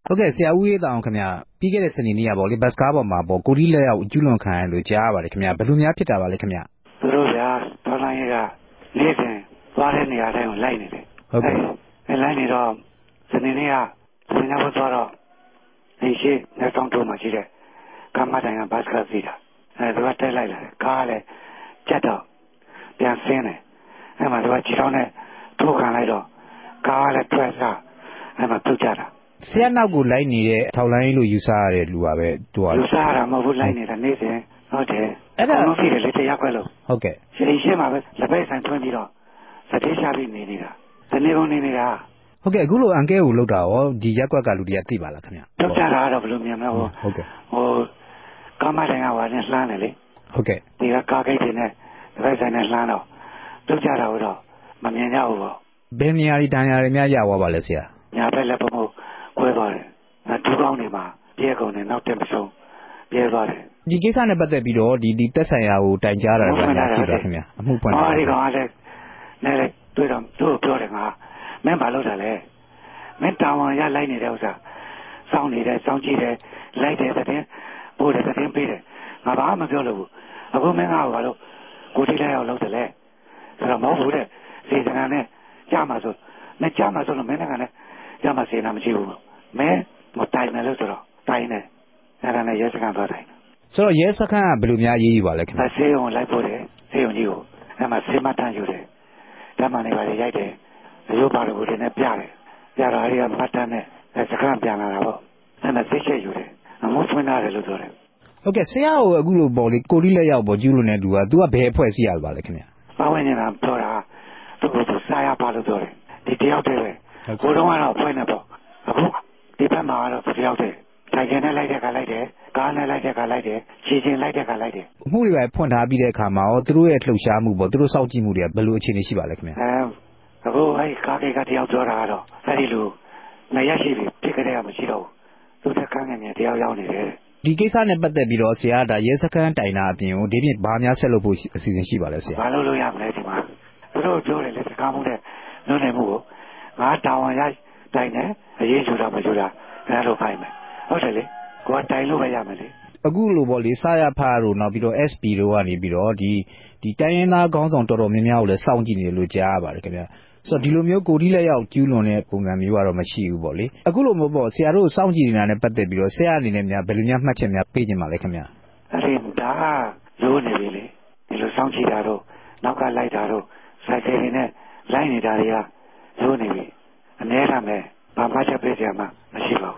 ဟုတ်ကဲ့ဆရာဦးရေးတောင်ခင်ဗျပြီးခဲ့တဲ့စနေနေ့ကပေါ့လေဘတ်စကားပေါ်မှာပေါ့ကိုရီးလက်ရောက်ကျူးလွန်ခံရလို့ကြားရပါတယ်ခင်ဗျဘယ်လိုများဖြစ်တာပါလဲခင်ဗျသူတို့ကတော်လိုင်းကနေ့စဉ်သွားတဲ့နေရာတိုင်းကိုလိုက်နေတယ်ဟုတ်ကဲ့လိုက်နေတော့စနေနေ့ကစနေနေ့သွားတော့ဒီရှိနေတော့တို့မှရှိတယ်ကမ္မတိုင်ကဘတ်စကားစီးတာသူကတက်လိုက်လာတယ်ကားလည်းကြက်တော့ပြန်ဆင်းတယ်အဲ့မှာသူကကြည်တော့နဲ့ထိုးခံလိုက်တော့ကားလည်းထွက်စားအဲ့မှာပြုတ်ကြတာဆရာနောက်ကိုလိုက်နေတဲ့ထောက်လိုင်းလို့ယူဆရတဲ့လူပါပဲသူကယူဆရတာမဟုတ်ဘူးလိုက်နေတာနေ့စဉ်ဟုတ်တယ်အဲ့ဒါတော့ဖြစ်တယ်လေတရားခွဲလို့ဟုတ်ကဲ့ရှင်းပါပဲလက်ပဲဆိုင်ထွင်းပြီးတော့စတေးရှာပြီးနေနေတာဒီနေ့ကုန်နေနေတာဟုတ်ကဲ့အခုလိုအန်ကဲကိုလောက်တာရောဒီရက်ကွက်ကလူတွေကသိပါလားခင်ဗျပြုတ်ကြတာတော့ဘယ်လိုမြင်မလဲဟုတ်ကဲ့ကာမတိုင်ကဝါနဲ့လှမ်းတယ်လေဟုတ်ကဲ့ဒီကကားဂိတ်တွေနဲ့လက်ပဲဆိုင်နဲ့လှမ်းတော့ပြုတ်ကြတာတော့မမြင်ကြဘူးပေါ့ဘယ်နေရာဒီတန်ရာတွေများရသွားပါလဲဆရာညာဘက်လည်းပုံကွဲသွားတယ်ဒူးကောင်းတွေမှာပြဲကုန်တယ်နောက်တက်မဆုံးပြဲသွားတယ်ဒီကိစ္စနဲ့ပတ်သက်ပြီးတော့ဒီတက်ဆိုင်ရာကိုတိုင်ကြားတာလည်းရှိပါခင်ဗျအမှုပွင့်တာဒီကောင်ကလည်းနဲ့လေတွေ့တော့သူ့ကိုပြောတယ်ငါမင်းဘာလုပ်တာလဲမင်းတောင်ဝန်ရလိုက်နေတဲ့ဥစ္စာစောင်းနေတယ်စောင်းကြည့်တယ်လိုက်တယ်တဲ့ပို့တယ်တဲ့ပေးတယ်ငါဘာမှမပြောလို့ဘူးအခုမင်းကဘာလို့ကိုတိလိုက်အောင်လုပ်တယ်လဲဆိုတော့မဟုတ်ဘူးတဲ့စေတနာနဲ့ကြားမှာဆိုနဲ့ကြားမှာဆိုလို့မင်းကလည်းကြားမှာစေနာမရှိဘူးမင်းမတိုင်နဲ့လို့ဆိုတော့တိုင်နေအဲ့ဒါနဲ့ရဲစခန်းသွားတိုင်ဆိုတော့ရဲစခန်းကဘယ်လိုများရေးယူပါလဲခင်ဗျဆေးရုံလိုက်ပို့တယ်ဆေးရုံကြီးကိုအဲ့မှာဆေးမတန်းယူတယ်ဓာတ်မှန်တွေပါရိုက်တယ်ရုပ်ပါလို့တွေနဲ့ပြတယ်ပြတော့အဲ့ဒီကမတ်တန်းနဲ့စခန်းပြန်လာတာပေါ့အဲ့မှာသိချက်ယူတယ်အမှုဖွင့်ရတယ်လို့ပြောတယ်ဟုတ်ကဲ့ဆရာကိုအခုလိုပေါ့လေကိုရီးလက်ရောက်ပေါ့ကျူးလွန်တဲ့သူကသူကဘယ်အဖွဲ့အစည်းရပါလဲခင်ဗျပါဝင်နေတာပြောတာသူ့ကိုသူစားရပါလို့ပြောတယ်ဒီတယောက်တည်းပဲကိုတော့ကတော့ဖွင့်နေပေါ့အခုဒီဘက်မှာတော့တယောက်တည်းတိုင်ကျင်နဲ့လိုက်တဲ့ခါလိုက်တယ်ကားနဲ့လိုက်တဲ့ခါလိုက်တယ်ခြေချင်းလိုက်တဲ့ခါလိုက်တယ်အမှုတွေပဲဖွင့်ထားပြီးတဲ့အခါမှာရောသူတို့ရဲ့လှုပ်ရှားမှုပေါ့သူတို့စောင့်ကြည့်မှုတွေကဘယ်လိုအခြေအနေရှိပါလဲခင်ဗျအခုအဲ့ကားကိကတယောက်ပြောတာကတော့အဲ့ဒီလိုနေရရှိပြီဖြစ်ကြရမရှိတော့ဘူးသူတက်ကန်းငယ်တယောက်ရောက်နေတယ်ဒီကိစ္စနဲ့ပတ်သက်ပြီးတော့ဆရာဒါရဲစခန်းတိုင်တာအပြင်ကိုဒီပြင်ဘာများဆက်လုပ်ဖို့အစီအစဉ်ရှိပါလဲဆရာဘာလုပ်လို့ရမလဲဒီမှာသူတို့ပြောတယ်လေစကားမှုတဲ့လွန်နေမှုကိုငါတောင်းရတိုင်တယ်အရေးယူတာမယူတာအဲ့လိုဖိုင်မယ်ဟုတ်တယ်လေကိုကတိုင်လို့ပဲရမယ်လေအခုလိုပေါ့လေစရဖားတို့နောက်ပြီးတော့ SP တို့ကနေပြီးတော့ဒီတိုင်းရင်းသားခေါင်းဆောင်တော်တော်များများကိုလည်းစောင့်ကြည့်နေတယ်လို့ကြားရပါတယ်ခင်ဗျဆိုတော့ဒီလိုမျိုးကိုရီးလက်ရောက်ကျူးလွန်တဲ့ပုံစံမျိုးကတော့မရှိဘူးပေါ့လေအခုလိုမျိုးပေါ့ဆရာတို့စောင့်ကြည့်နေတာနဲ့ပတ်သက်ပြီးတော့ဆရာအနေနဲ့များဘယ်လိုများမှတ်ချက်များပေးခြင်းပါလဲခင်ဗျအဲ့ဒီဒါလိုနေပြီလေဒီလိုစောင့်ကြည့်တာတော့နောက်ကလိုက်တာတော့စိုက်ကယ်တွေနဲ့လိုက်နေတာတွေကလိုနေပြီအနည်းထားမယ်ဘာမှချက်ပေးကြမှာမရှိပါ